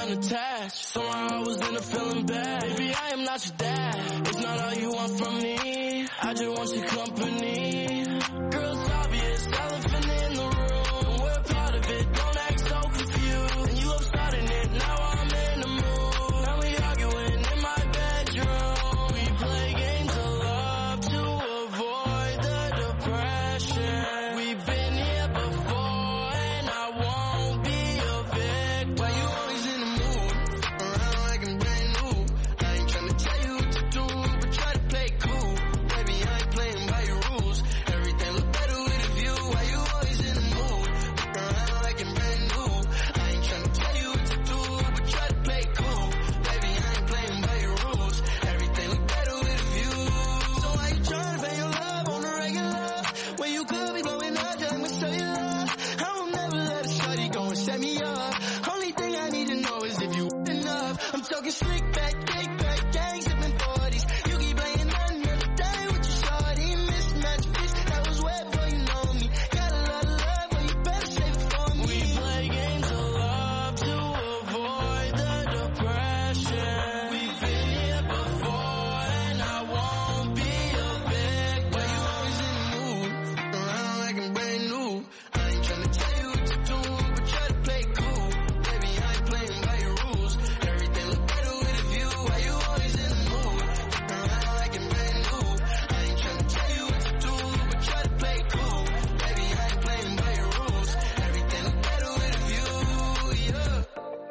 unattached. Somehow I was in a feeling bad. Baby, I am not your dad. It's not all you want from me. I just want your company. Girl, it's obvious, elephant in the room. We're part of it, don't act so confused. And you love starting it, now I'm in the mood. Now we arguing in my bedroom. We play games of love to avoid the depression. We've been here before and I won't be a victim. Why you always in the mood? Around like I'm brand new. I ain't tryna tell you what to do, but try to play cool. Baby, I ain't playing by your rules. Everything look better with a view. Why you always in the mood? Around like I'm brand new. I ain't tryna tell you what to do, but try to play cool. Baby, I ain't playing by your rules. Everything look better with a view. So why you tryna pay your love on the regular? When you could be blowing up, just I'ma show you love. I will never let a shorty go and set me up. Only thing I need to know is if you enough. I'm talking slick back, kick back, gang sipping 40s. You keep playing another day with your shorty. Mismatch bitch, that was wet before you know me. Got a lot of love, but you better save it for me. We play games of love to avoid the depression. We've been here before and I won't be a victim. Why you always in the mood? Around like I'm brand new. I ain't tryna tell you what to do, but try to play cool. Baby, I ain't playing by your rules. Everything look better with a view. Why you always in the mood? Around like I'm brand new. I ain't tryna tell you what to do, but try to play cool. Baby, I ain't playing by your rules. Everything look better with a view, yeah.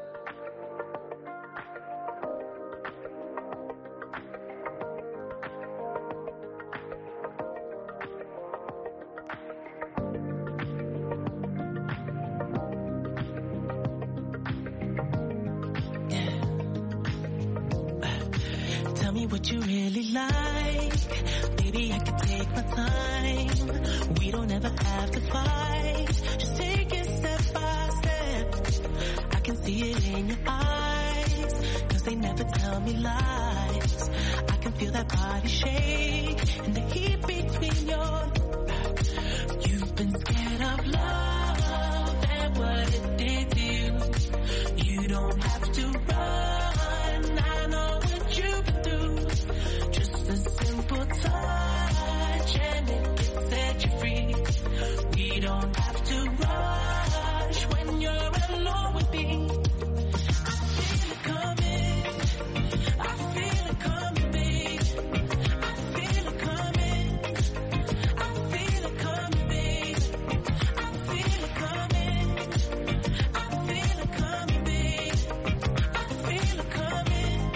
Tell me what you really like. Baby, I can take my time. We don't ever have to fight. Just take it step by step. I can see it in your eyes, 'cause they never tell me lies. I can feel that body shake and the heat between your... You've been scared of love and what it did to you. You don't have to run. I know what you've been through. Just a simple touch and it can set you free. We don't have to rush when you're alone with me. I feel it coming. I feel it coming, babe. I feel it coming. I feel it coming, babe. I feel it coming. I feel it coming, babe. I feel it coming.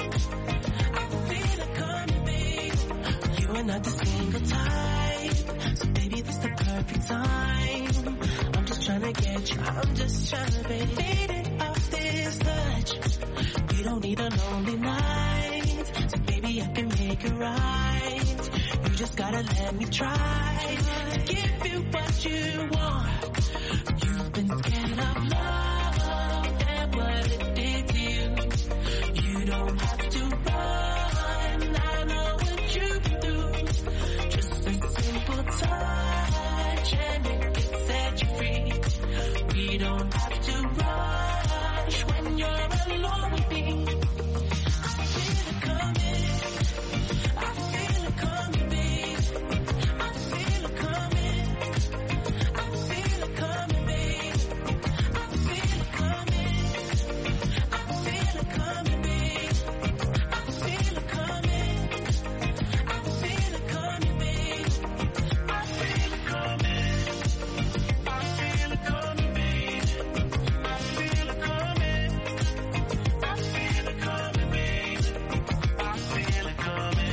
I feel it coming, babe. You are not the single type, so baby, this the perfect time. I'm just trying to get you, I'm just trying to be faded off this touch. We don't need a lonely night, so baby, I can make it right. You just gotta let me try to give you what you want. You've been scared of love and what it did to you. You don't have to run. I know what you've been through. Just a simple touch and it can set you free. We don't have to rush when you're alone with me. I feel it coming. I feel it coming, babe. I feel it coming. I feel it coming, babe. I feel it coming. I feel it coming, babe. I feel it coming. I feel it coming, babe. I feel it coming. I feel it coming, babe. I feel it coming. I feel it coming, babe. I feel it coming.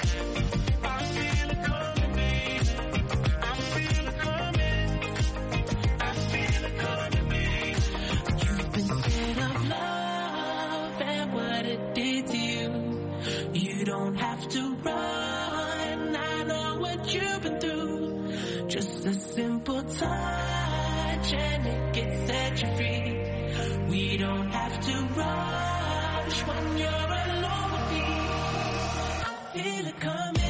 I feel it coming, babe. I feel it coming. I feel it coming, babe. You've been scared of love and what it did to you. You don't have to run. I know what you've been through. Just a simple touch and it can set you free. We don't have to rush when you're alone with me. I feel it coming.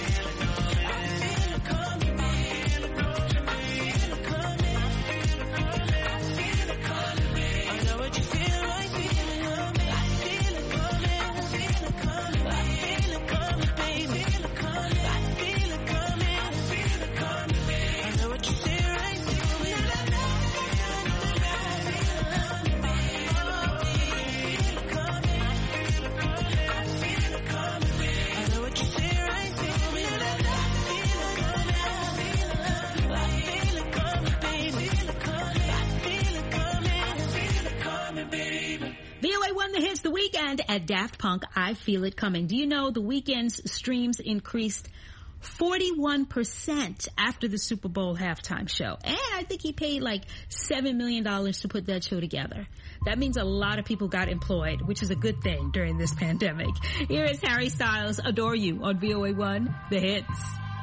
I feel it coming, babe. I feel it coming. I feel it coming, babe. I know what you feel like feeling. the hits, The Weeknd at Daft Punk, I Feel It Coming. Do you know The Weeknd's streams increased 41% after the Super Bowl halftime show? And I think he paid like $7 million to put that show together. That means a lot of people got employed, which is a good thing during this pandemic. Here is Harry Styles, Adore You on VOA1, The Hits.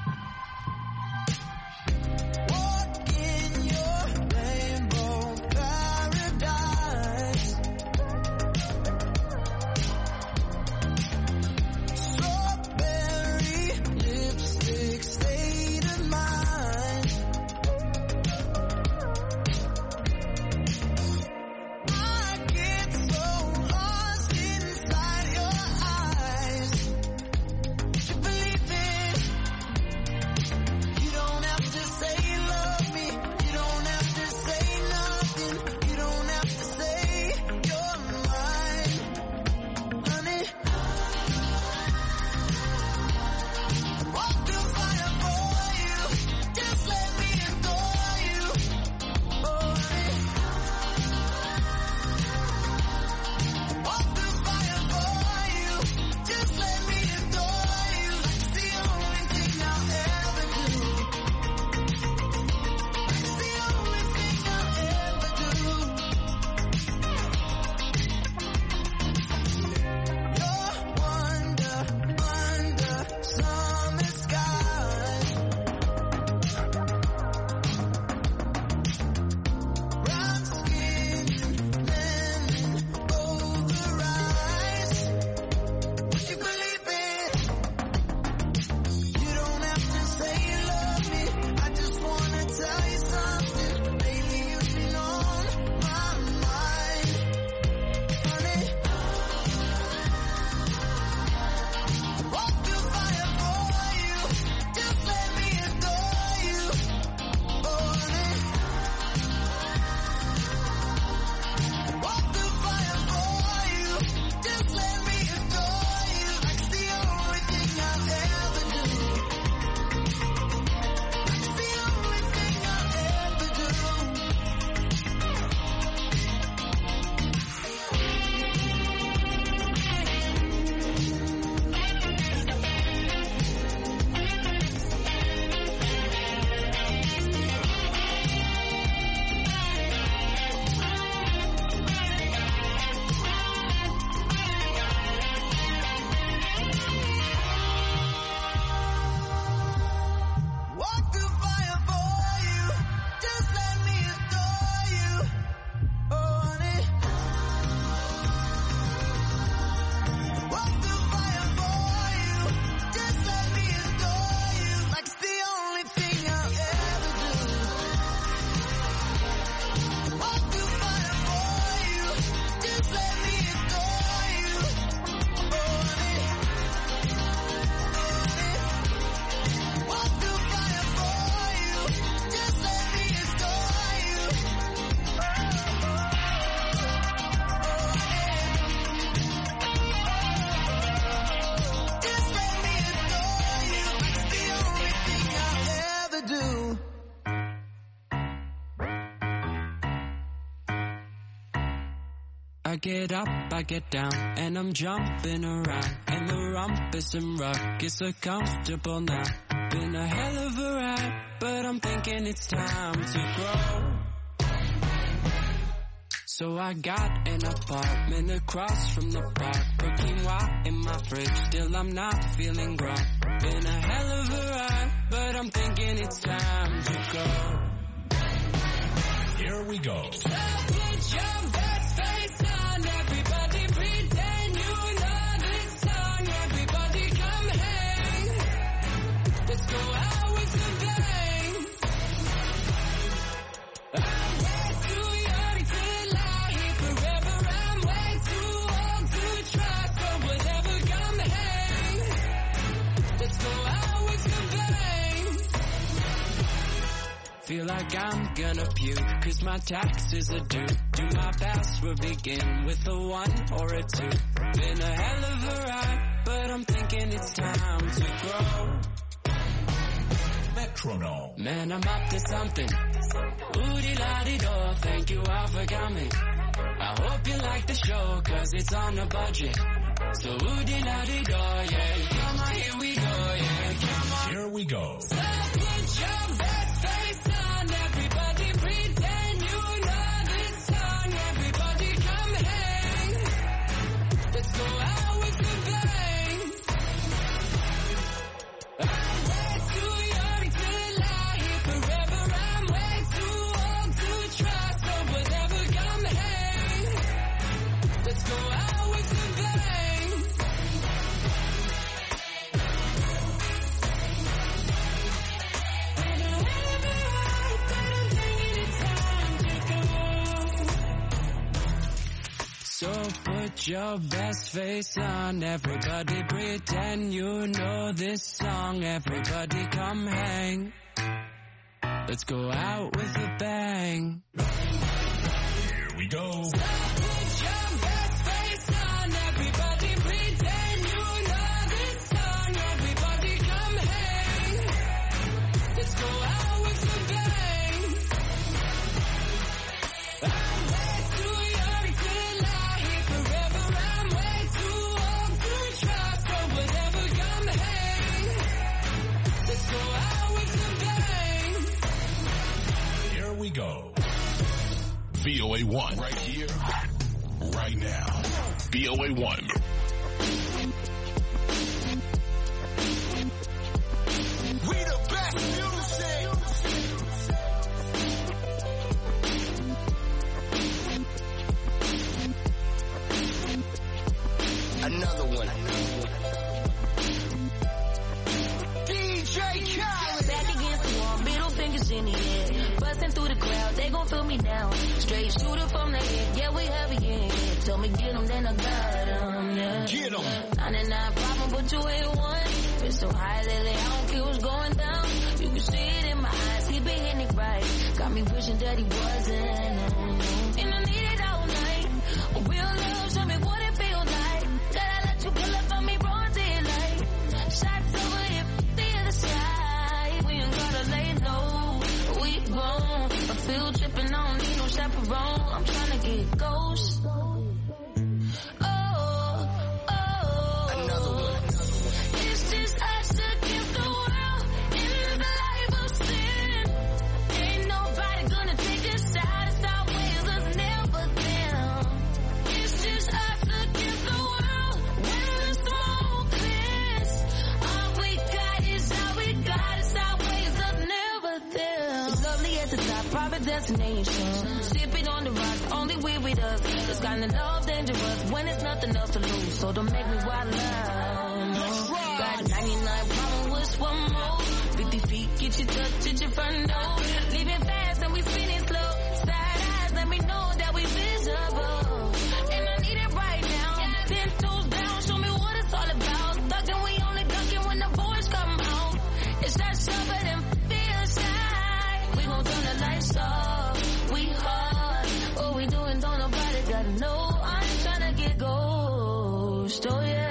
I get up, I get down, and I'm jumping around. And the rumpus and ruckus are comfortable now. Been a hell of a ride, but I'm thinking it's time to grow. So I got an apartment across from the park. Put quinoa in my fridge, still I'm not feeling right. Been a hell of a ride, but I'm thinking it's time to go. Here we go. So put your best face on, everybody pretend you know this song. Everybody come hang, let's go out with the bang. I'm way too young to lie, forever I'm way too old to try. So whatever, come hang, let's go out with the bang. Feel like I'm gonna puke, cause my taxes are due. Do my best, we'll begin with a 1 or a 2. Been a hell of a ride, but I'm thinking it's time to grow. Metronome. Man, I'm up to something. Oodie-la-dee-do, thank you all for coming. I I hope you like the show, cause it's on a budget. So woody-la-dee-do, yeah. Come on, here we go, yeah. Come on. Here we go. So put your best face on, everybody pretend you know this song. Everybody come hang. Let's go out with the bang. I'm way too young to lie here forever. I'm way too old to try, so whatever, come hang. Let's go out with the bang. So put your best face on, everybody pretend you know this song. Everybody come hang. Let's go out with a bang. Here we go. So put your best face on, everybody pretend you know this song. Everybody come hang. Let's go out with a bang. I'm way too young to lie here forever. I'm way too old to try, so whatever, come hang. Let's go out with a bang. Here we go. VOA1 right here, right now. VOA1. We the best music. Another one. DJ Khaled. Back against the wall, middle fingers in the air. Busting through the crowd, they gon' feel me now. Straight shooter from the head, yeah, we heavy, yeah. Told me get 'em, then I got 'em, yeah. Get 'em. 99 problem, but you ain't one. Been so high lately, I don't care what's going down. You can see it in my eyes, he been hitting it right. Got me wishing that he wasn't. And I need it all night. A real love, show me what it feels like. Gotta let you pull up on me, broad daylight. Shots over here, the other side. We ain't gotta lay low, we grown. I feel tripping, I don't need no chaperone. I'm tryna get ghost. Another one. It's just us against the world in this life of sin. Ain't nobody gonna take us out. It's our ways, us never them. It's just us against the world when the smoke clears. All we got is all we got. It's our ways, us never them. It's lovely at the top, private destination. Sipping on the rocks, only we with us. This kind of love dangerous when it's nothing else to lose. So don't make me wild out. Got 99 problem with one more. 50 feet, get you touch at your front door. Leaving fast and we finish slow. Side eyes, let me know that we visible. And I need it right now. 10 toes down, show me what it's all about. Thugging, we only ducking when the boys come out. It's that suffer and feel shy. We gon' turn the lights off. We hard. What we doing, don't nobody gotta know. I ain't tryna get ghost. Oh yeah.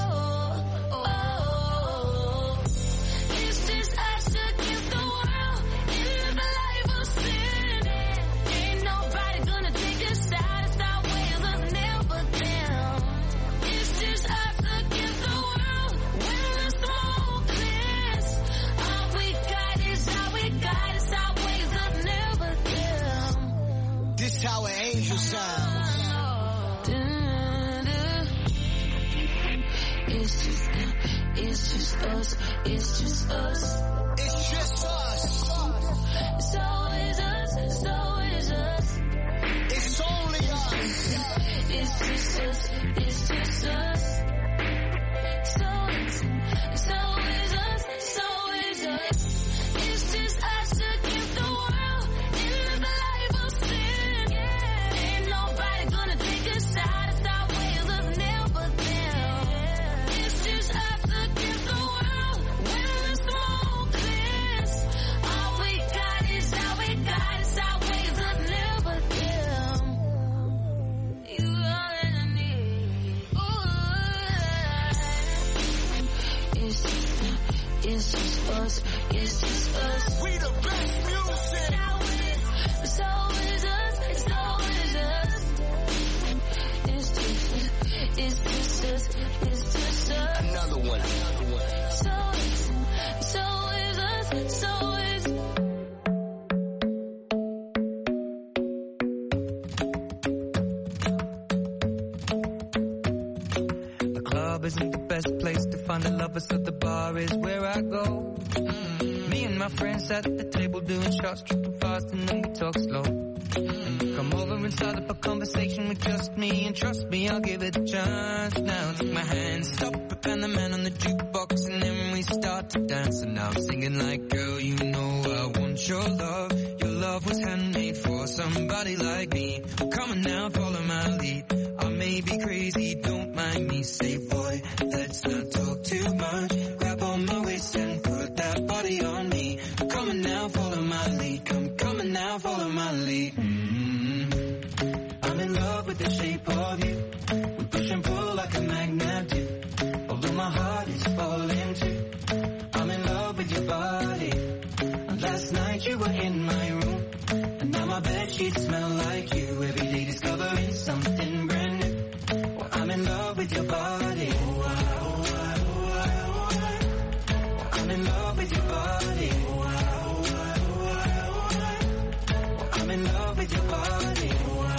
It's just us against the world in this life of sin. Ain't nobody gonna take us out. It's our ways, us never them. It's just us against the world when the smoke clears. All we got is all we got. It's our ways, us never them. This how an angel sounds. It's just us. It's just us. It's just us. So is us. So is us. It's only us. It's just us. It's just us. So is us. So is us. It's just us against the world in this life of sin. Ain't nobody gonna take us out. It's our ways, us never them. It's just us against the world when the smoke clears. All we got is all we got. It's our ways, us never them. You all that I need. Ooh. It's just us. It's just us. We the best music. So is us. So is us. isn't the best place to find a lover, so the bar is where I go. Me and my friends at the table doing shots, tripping fast, and then we talk slow. And you come over and start up a conversation with just me, and trust me, I'll give it a chance. Now take my hand, stop it, and the man on the jukebox, and then we start to dance. And now I'm singing like, girl, you know I want your love. Your love was handmade for somebody like me. Come on now, follow my lead. I may be crazy, don't mind me. Say, boy, let's not talk too much. Grab on my waist and put that body on me. Come on now, follow my lead. Come on now, follow my lead. I'm in love with the shape of you. We push and pull like a magnet do. Although my heart is falling too. I'm in love with your body. Last night you were in my room, and now my bedsheets smell like you. Every day discovering something brand new. Well, I'm in love with your body. I'm in love with your body. I'm in love with your body.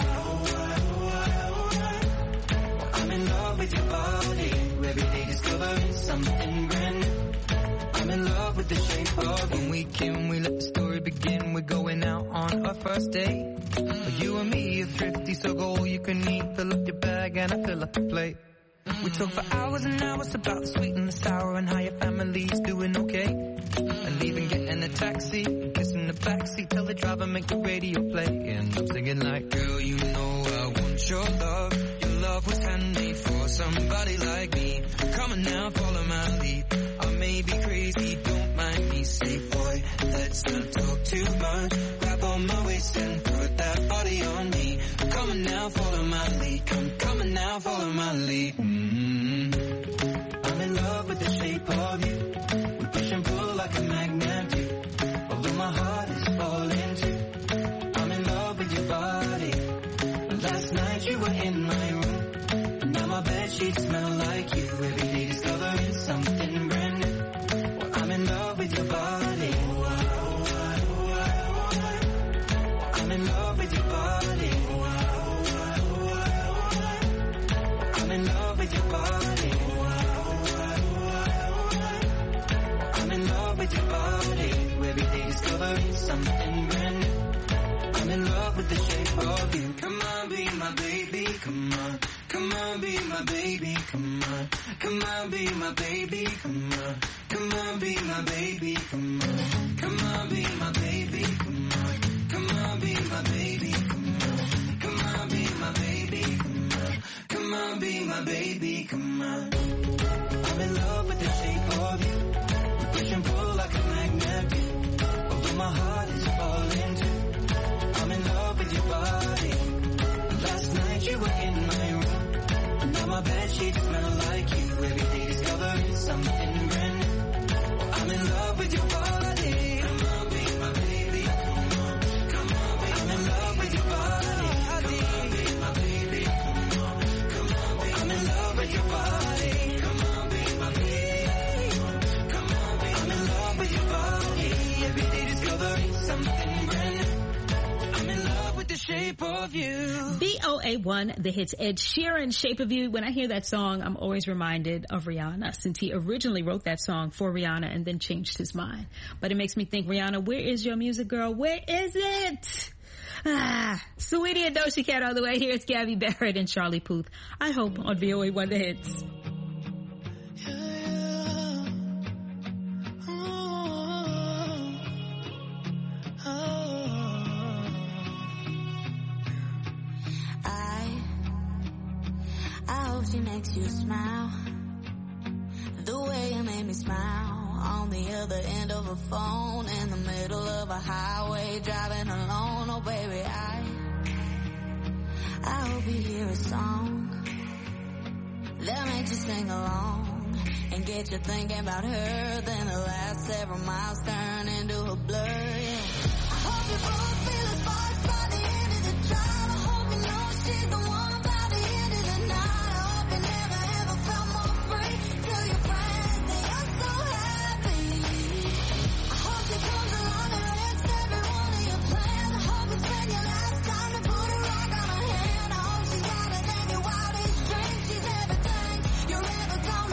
I'm in love with your body. Every day discovering something brand new. I'm in love with the shape of when we can, we let the story begin. We're going out on our first date. You and me are thrifty, so go all you can eat. Fill up your bag and I fill up the plate. We talk for hours and hours about the sweet and the sour and how your family's doing okay. And leaving, getting a taxi, kissing the backseat, tell the driver make the radio play. And I'm singing like, girl, you know I want your love. Your love was handmade for somebody like me. Come on now, follow my lead. I may be crazy, don't mind me. Say, boy, let's not talk too much. Grab on my waist and put that body on me. Come on now, follow my lead. Come on now, follow my lead. I'm in love with the shape of you. We push and pull like a magnet do. Although my heart is falling too. I'm in love with your body. Last night you were in my room, and now my bedsheets smell like you. Every day discovering something brand new. Well, I'm in love with your body. I'm in love with your body. I'm in love with your body. I'm in love with your body. Every day discovering something brand new. I'm in love with the shape of you. Come on, be my baby, come on. Come on, be my baby, come on. Come on, be my baby, come on. Come on, be my baby, come on. Come on, be my baby, come on. Come on, be my baby, come on. Come on, be my baby, come on. Come on, be my baby, come on. I'm in love with the shape of you. We push and pull like a magnet do. Although my heart is falling too. I'm in love with your body. Last night you were in my room, and now my bedsheets smell like you. Every day discovering something brand new. Well, I'm in love with your body. Come on, be my baby. Come on, come on, be I'm in love with your body. Come on, be my baby. Come on, come on, be I'm in love with your body. Come on, be my baby. Come on, be I'm in love with your body. Every day discovering something brand new. I'm in love with the shape of you. VOA1, the hits Ed Sheeran, Shape of You. When I hear that song, I'm always reminded of Rihanna, since he originally wrote that song for Rihanna and then changed his mind. But it makes me think, Rihanna, where is your music, girl? Where is it? Saweetie and Doja Cat all the way. Here's Gabby Barrett and Charlie Puth. I hope on VOA1 The Hits. I hope she makes you smile the way you made me smile on the other end of a phone in the middle of a highway driving alone. Oh baby, I hope you hear a song that makes you sing along and get you thinking about her. Then the last several miles turn into a blur. Yeah. I hope you both feel the sparks by the end of the drive. I hope you know she's the one. You're ever gonna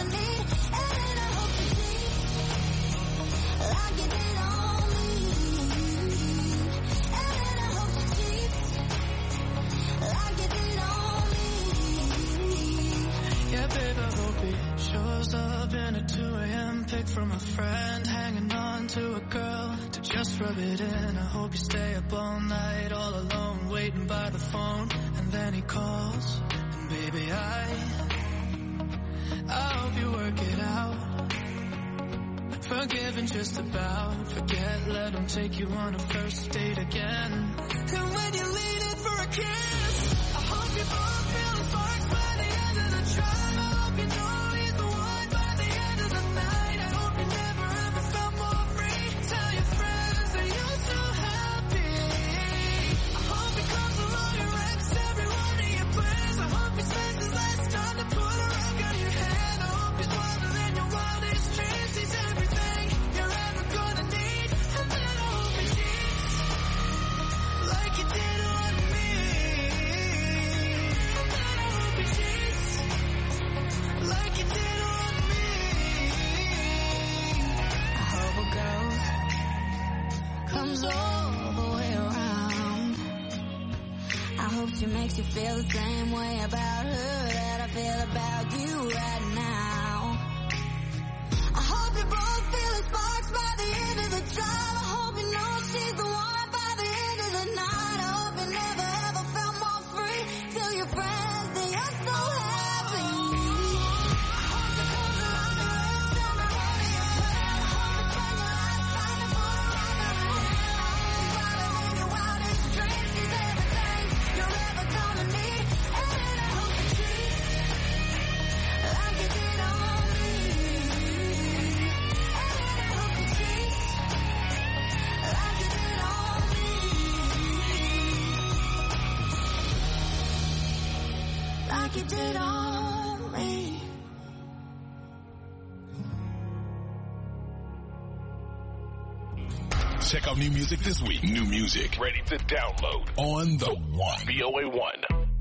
Rose up in at 2 a.m. Pick from a friend, hanging on to a girl to just rub it in. I hope you stay up all night, all alone, waiting by the phone. And then he calls, and baby, I hope you work it out. Forgiven just about, forget, let him take you on a first date again. And when you lean in for a kiss, I hope you both feel the sparks by the end of the drive. I hope you know he's the one by the end of the night. I hope you never ever felt more free. Tell your friends that you're so happy. I hope he comes along and wrecks every one of your plans. I hope he spends his last time to put a rock on your hand. I hope he's wilder than your wildest dreams. He's everything you're ever gonna need. And then I hope he cheats like you did on me. And then I hope he cheats like you did on me. I hope a girl comes all the way around. I hope she makes you feel the same way about her that I feel about you right now. I hope you both feel the sparks by the end of the drive. I hope you know she's the one by the end of the night. I hope you never ever felt more free. Tell your friends that you're so happy. I hope you come around and wrecks every one of your plans. I hope you spend your last time to put a rock on her hand. I hope she's wilder than your wildest dreams. She's everything you're ever gonna need. And then I hope you treat like you did on me. And then I hope you treat like you did on me. Like you did on me. Check out new music this week. New music ready to download on the One. VOA 1.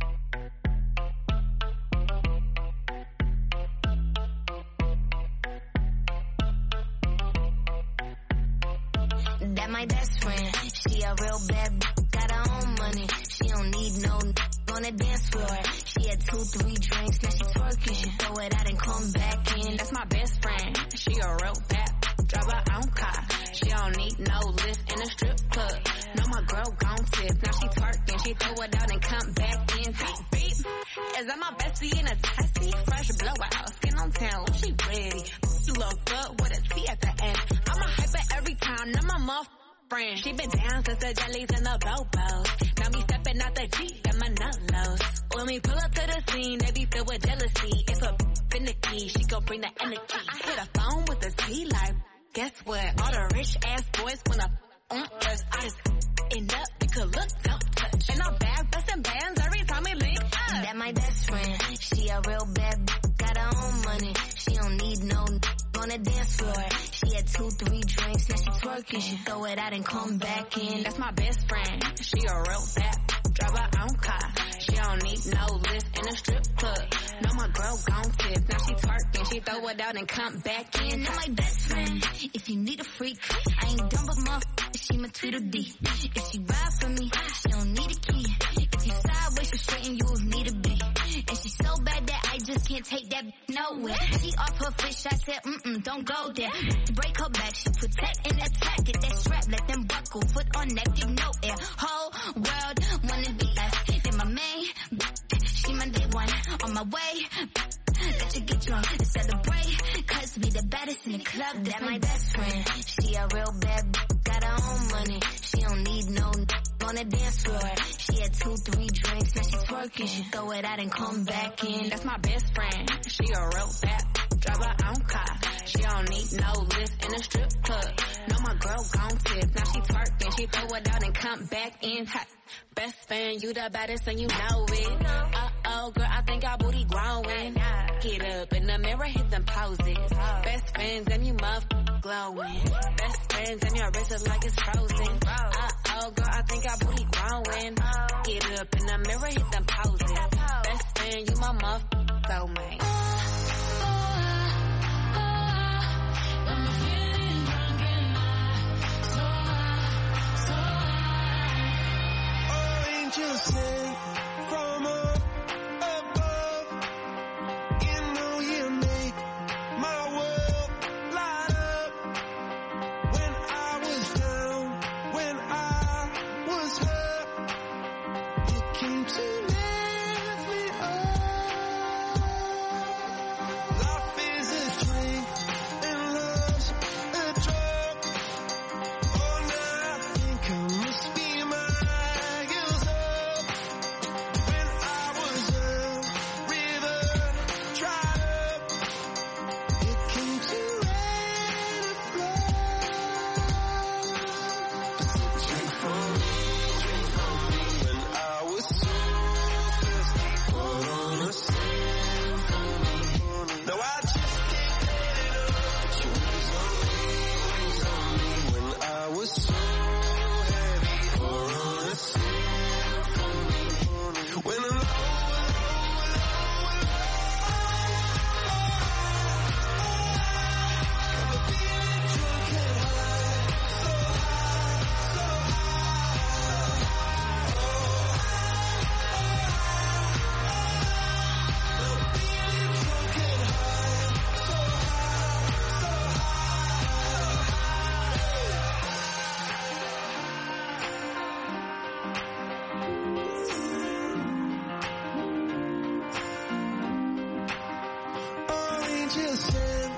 That my best friend, she a real bad got her own money. She don't need no on the dance floor. She had 2-3 drinks, now she twerking. She throw it out and come back in. That's my best friend, she a real bad drive her own car. She don't need no lift in a strip club. No, my girl gon' tip, now she twerking. She throw it out and come back in. Beep, beep. Is that my bestie in a testy? Fresh blowout, skin on town, she ready. You look good with a T at the end. I'm a hyper every time, now my mouth friend. She been down since the jellies and the bobos. Now me stepping out the Jeep and my nut lows. When we pull up to the scene, they be filled with jealousy. If a finicky, she gon' bring the energy. I hit a phone with a T like, guess what? All the rich ass boys wanna on us. I just end up, you could look, don't touch. And I'm back bustin' bands every time we link up. That my best friend, she a real bad got her own money. She don't need no on the dance floor. She had 2-3 drinks, now she twerking. She throw it out and come back in. That's my best friend, she a real bad drive her own car. She don't need no lift in a strip club. No, my girl gon' tip, now she twerking. She throw it out and come back in. That's my best friend, if you need a freak, I ain't dumb but motherfucker, she my Tweedledee. If she ride for me, she don't need a key. If you sideways, she straighten you need a be. And she so bad that I just can't take that nowhere. She off her fish, I said, don't go there. Break her back, she protect and attack. Get that strap, let them buckle. Foot on neck, give no air. Whole world wanna be us. Then my main, she my day one. On my way, let you get drunk and celebrate. Cause we the baddest in the club. That my best friend, she a real bad got her own money. She don't need no on the dance floor. She had 2-3 drinks, now she twerking. She throw it out and come back in. That's my best friend, she a real bad drive her own car. She don't need no lift in a strip club. No, my girl gon' tip, now she twerking. She throw it out and come back in. Hot. Best fan, you the baddest and you know it. Uh-oh, girl, I think our booty growing. Get up in the mirror, hit them poses. Best friends and you muff glowing. Best friends and your wrist is like it's frozen. Uh-oh, girl, I think our booty growing. Get up in the mirror, hit them poses. Best friend, you my muff soulmate. Angels sing from up above. You know you make just send